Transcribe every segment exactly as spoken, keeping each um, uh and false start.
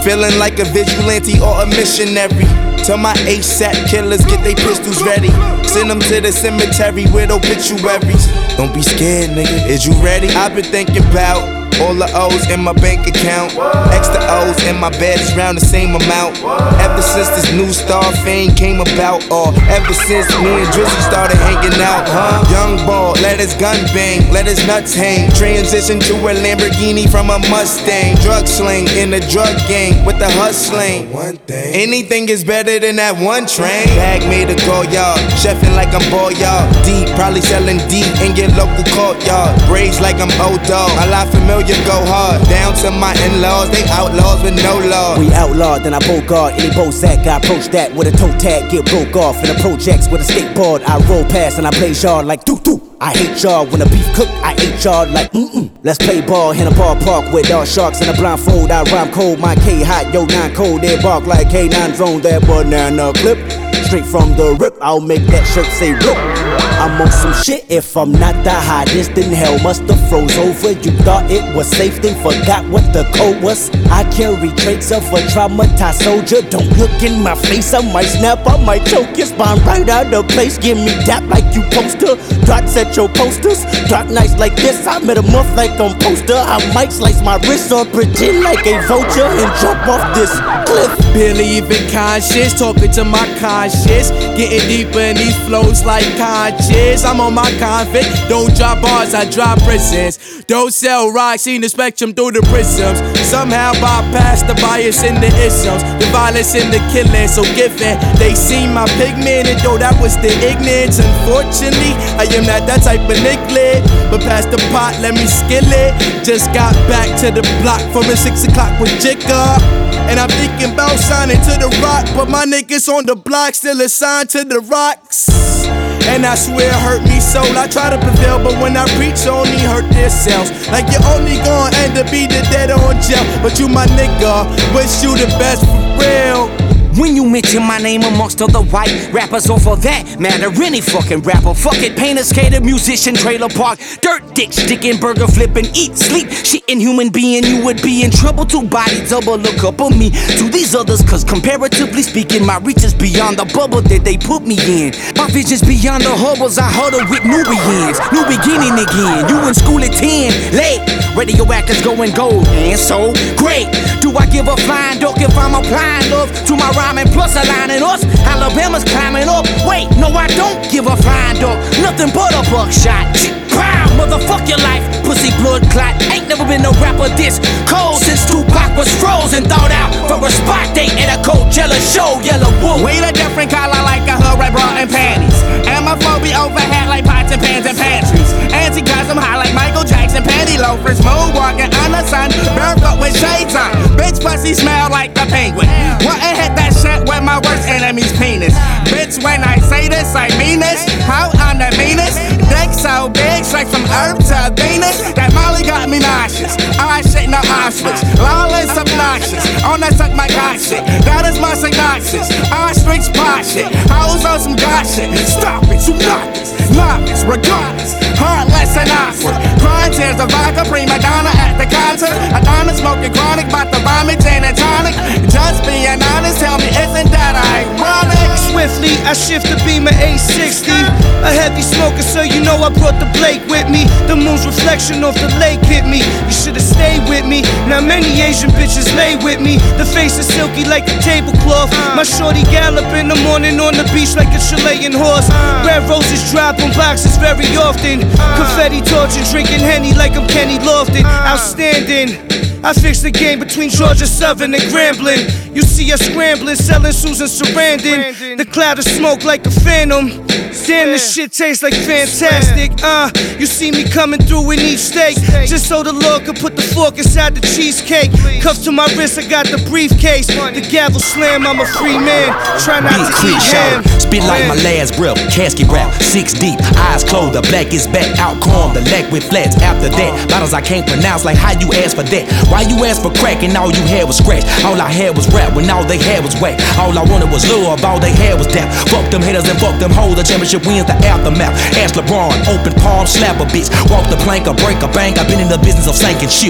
feeling like a vigilante or a missionary. Tell my ASAP killers get they pistols ready. Send them to the cemetery with obituaries. Don't be scared, nigga, is you ready? I've been thinking about all the O's in my bank account. Extra O's in my bed is round the same amount. Ever since this new star fame came about, or ever since me and Drizzy started hanging out, huh? Young ball, let his gun bang, let his nuts hang. Transition to a Lamborghini from a Mustang. Drug sling in the drug gang with the hustling. One thing, anything is better than that one train. Bag made a go yard, chefing like I'm ball yard. Deep, probably selling deep in your local courtyard. Braids like I'm old dog, my life familiar. Go hard, down to my in-laws, they outlaws with no law. We outlawed, then I bogart any Bozak. I approach that with a toe tag, get broke off in the projects with a skateboard. I roll past and I play yard like doo doo. I hate y'all when the beef cook, I ate y'all like mm-mm. Let's play ball in a ballpark with all sharks in a blindfold. I rhyme cold, my K hot, yo nine cold. They bark like K nine drone, that banana clip. Straight from the rip, I'll make that shirt say rip. I'm on some shit, if I'm not the hottest, then hell must have froze over. You thought it was safe, then forgot what the code was. I carry traits of a traumatized soldier. Don't look in my face, I might snap, I might choke your spine right out of place. Give me dap like you poster, dots at your posters. Dark nights like this, I met a month like I'm poster. I might slice my wrist or pretend like a vulture and jump off this cliff. Believe in conscience, talking to my conscience. Getting deeper in these flows like conscious. I'm on my convict, don't drop bars, I drop prisons. Don't sell rocks, seen the spectrum through the prisms. Somehow bypass the bias in the isms, the violence and the killing. So given they see my pigment, and though that was the ignorance, unfortunately I am not that type of nicklet. But past the pot, let me skill it. Just got back to the block from a six o'clock with Jigga. And I'm thinking about signing to the rock, but my niggas on the block still assigned to the rocks. And I swear it hurt me so. I try to prevail, but when I preach, only hurt themselves. Like you're only gonna end up either dead or in jail. But you my nigga, wish you the best for real. When you mention my name amongst other white rappers, or for that matter, any fucking rapper. Fuck it, painter, skater, musician, trailer park, dirt dick, sticking, burger flipping, eat, sleep, shitting human being. You would be in trouble to body double look up on me to these others, cause comparatively speaking, my reach is beyond the bubble that they put me in. My vision's beyond the hubbles, I huddle with Nubians. New beginning again, you in school at ten, late. Radioactives going gold, and so great. Do I give a flying duck if I'm applying love to my rhyming plus aligning us? Alabama's climbing up. Wait, no, I don't give a flying duck. Nothing but a buckshot. Pow, motherfuck your life, pussy blood clot. Ain't never been no rapper this cold since Tupac was frozen. Thought out for a spot date at a Coachella show. Yellow Wolf. We a different color like a hood red bra and panties. And my phone be overhead like pots and pans and pantries. Anti-cosm high like Michael Jackson panty loafers. Moonwalking on the sun, barefoot with shades on. Bitch pussy smell like the penguin. What and hit that shit with my worst enemy's penis. Bitch, when I say this, I mean this. How I'm the meanest. Dick so big, straight from Earth to Venus. That Molly got me nauseous. I shit no ostrich. Lawless obnoxious. On that suck my god shit. That is my synopsis. Ostrich pot shit. Hoes on some god shit. Stop it, you novice. Novice, regardless. Heartless and awkward. Crying tears of vodka, prima donna at the concert. Adonna smoking chronic, bout to vomit, gin and tonic. Just being honest, tell me, isn't that ironic? Swiftly, I shift the Beamer eight sixty. A heavy smoker, so you know I brought the Blake with me. The moon's reflection off the lake hit me. You should've stayed with me. Now many Asian bitches lay with me. The face is silky like a tablecloth. My shorty gallop in the morning on the beach like a Chilean horse. Red roses drop on boxes very often. Confetti torching, drinking Henny like I'm Kenny Lofton. Outstanding. I fixed the game between Georgia Southern and Grambling. You see us scrambling, selling Susan Sarandon. The cloud of smoke like a phantom. Damn, this shit tastes like fantastic. Uh, you see me coming through in each steak, just so the Lord could put the fork inside the cheesecake. Cuffs to my wrist, I got the briefcase. The gavel slam, I'm a free man. Try not to eat ham. Spit like my last breath, casket wrap, six deep, eyes closed, the black is back, out calm, the leg with flats. After that, bottles I can't pronounce, like how you ask for that. Why you ask for crack and all you had was scratch? All I had was rap when all they had was whack. All I wanted was love, all they had was dap. Fuck them haters and fuck them hoes, the championship wins the aftermath. Ask LeBron, open palm, slap a bitch, walk the plank or break a bank. I've been in the business of sinking ships.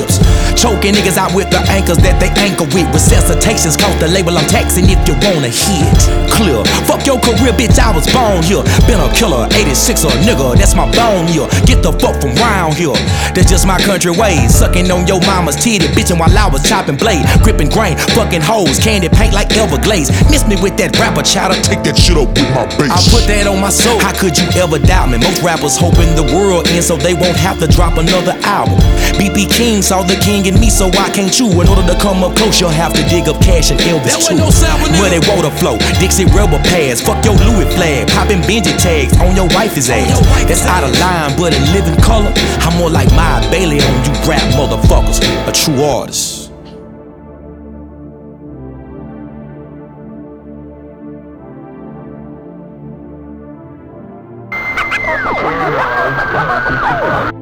Choking niggas out with the anchors that they anchor with. Resuscitations cost the label I'm taxing if you wanna hit. Clear, fuck your career, bitch, I was born here. Been a killer, eighty-six a nigga, that's my bone here. Get the fuck from round here. That's just my country ways. Sucking on your mama's titty, bitching while I was chopping blade. Gripping grain, fucking hoes, candy paint like Everglades. Miss me with that rapper chowder, take that shit up with my bass. I put that on my soul, how could you ever doubt me? Most rappers hoping the world ends so they won't have to drop another album. B B King saw the king in me, so I can't chew. In order to come up close, you'll have to dig up cash and Elvis too. No Muddy water flow, Dixie rubber pads. Fuck your Louis flag, popping Benji tags on your wife's ass. That's out of line, but in living color, I'm more like my Bailey on you rap motherfuckers. A true artist. Thank you.